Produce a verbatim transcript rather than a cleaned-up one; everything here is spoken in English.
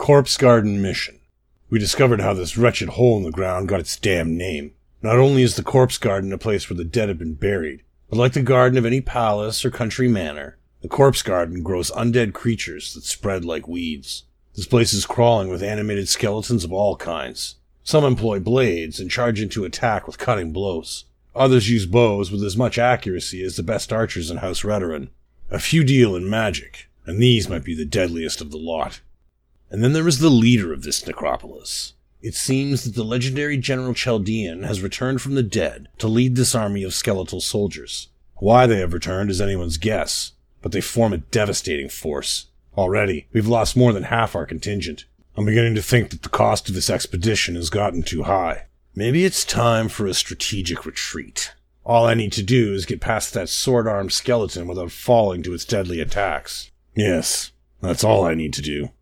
Corpse Garden Mission. We discovered how this wretched hole in the ground got its damn name. Not only is the Corpse Garden a place where the dead have been buried, but like the garden of any palace or country manor, the Corpse Garden grows undead creatures that spread like weeds. This place is crawling with animated skeletons of all kinds. Some employ blades and charge into attack with cutting blows. Others use bows with as much accuracy as the best archers in House Redoran. A few deal in magic, and these might be the deadliest of the lot. And then there is the leader of this necropolis. It seems that the legendary General Chaldean has returned from the dead to lead this army of skeletal soldiers. Why they have returned is anyone's guess, but they form a devastating force. Already, we've lost more than half our contingent. I'm beginning to think that the cost of this expedition has gotten too high. Maybe it's time for a strategic retreat. All I need to do is get past that sword-armed skeleton without falling to its deadly attacks. Yes, that's all I need to do.